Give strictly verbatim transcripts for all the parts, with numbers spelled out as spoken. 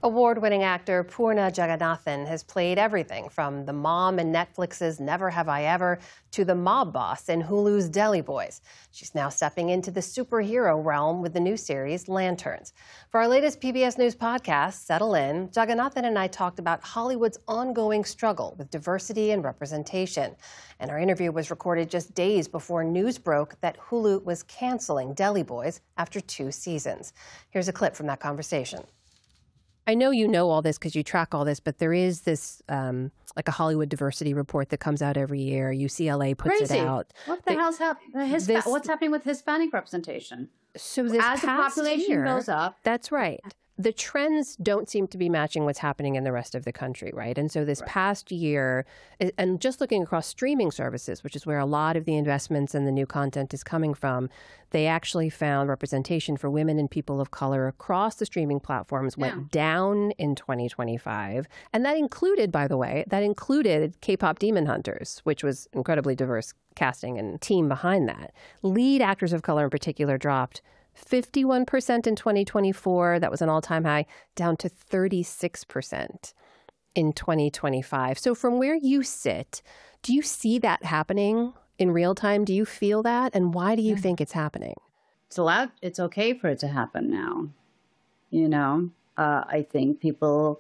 Award-winning actor Poorna Jagannathan has played everything from the mom in Netflix's Never Have I Ever to the mob boss in Hulu's Deli Boys. She's now stepping into the superhero realm with the new series Lanterns. For our latest P B S News podcast, Settle In, Jagannathan and I talked about Hollywood's ongoing struggle with diversity and representation. And our interview was recorded just days before news broke that Hulu was canceling Deli Boys after two seasons. Here's a clip from that conversation. I know you know all this because you track all this, but there is this, um, like a Hollywood diversity report that comes out every year. U C L A puts Crazy. it out. What the, the hell's happening? Hispa- what's happening with Hispanic representation? So this As the past population year, goes up. That's right. The trends don't seem to be matching what's happening in the rest of the country, right? And so this Right. past year, and just looking across streaming services, which is where a lot of the investments and the new content is coming from, they actually found representation for women and people of color across the streaming platforms went Yeah. down in twenty twenty-five. And that included, by the way, that included K-pop Demon Hunters, which was incredibly diverse casting and team behind that. Lead actors of color in particular dropped fifty-one percent in twenty twenty-four. That was an all-time high, down to thirty-six percent in twenty twenty-five. So from where you sit, do you see that happening in real time? Do you feel that? And why do you Yeah. think it's happening? It's allowed. It's okay for it to happen now. You know, uh, I think people.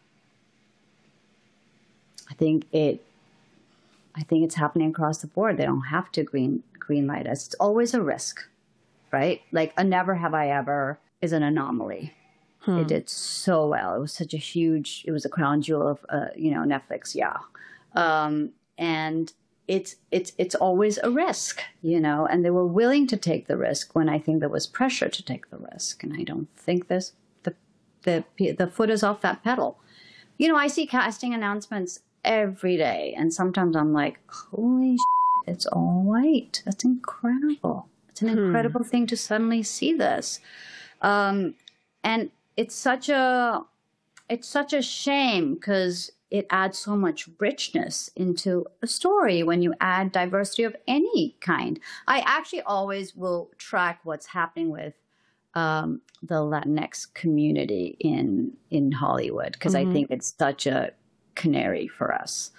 I think it. I think it's happening across the board. They don't have to green green light us. It's always a risk, right? Like a Never Have I Ever is an anomaly. Hmm. It did so well. It was such a huge. It was a crown jewel of uh, you know Netflix. Yeah, um, and. It's it's it's always a risk, you know, and they were willing to take the risk when I think there was pressure to take the risk, and I don't think this the the the foot is off that pedal. You know, I see casting announcements every day, and sometimes I'm like, holy shit, it's all white. That's incredible. It's an Hmm. incredible thing to suddenly see this, um, and it's such a it's such a shame because it adds so much richness into a story when you add diversity of any kind. I actually always will track what's happening with um, the Latinx community in in Hollywood because Mhm. I think it's such a canary for us.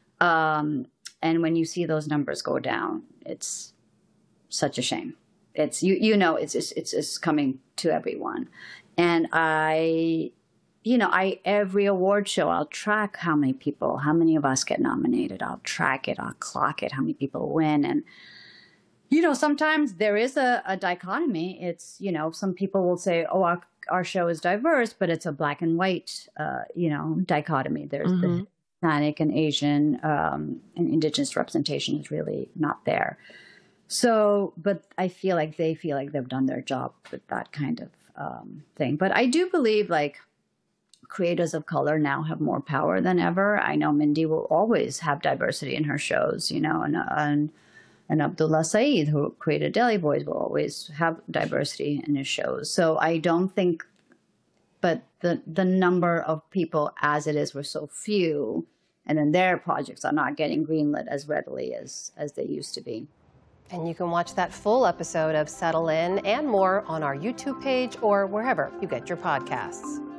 Um, and when you see those numbers go down, it's such a shame. It's you you know it's it's it's, it's coming to everyone, and I. You know, I every award show, I'll track how many people, how many of us get nominated. I'll track it, I'll clock it, how many people win. And, you know, sometimes there is a, a dichotomy. It's, you know, some people will say, oh, our, our show is diverse, but it's a black and white, uh, you know, dichotomy. There's Mhm. the Hispanic and Asian um, and indigenous representation is really not there. So, but I feel like they feel like they've done their job with that kind of um, thing. But I do believe, like, creators of color now have more power than ever. I know Mindy will always have diversity in her shows, you know, and and, and Abdullah Saeed, who created Deli Boys, will always have diversity in his shows. So I don't think, but the the number of people as it is were so few, and then their projects are not getting greenlit as readily as as they used to be. And you can watch that full episode of Settle In and more on our YouTube page or wherever you get your podcasts.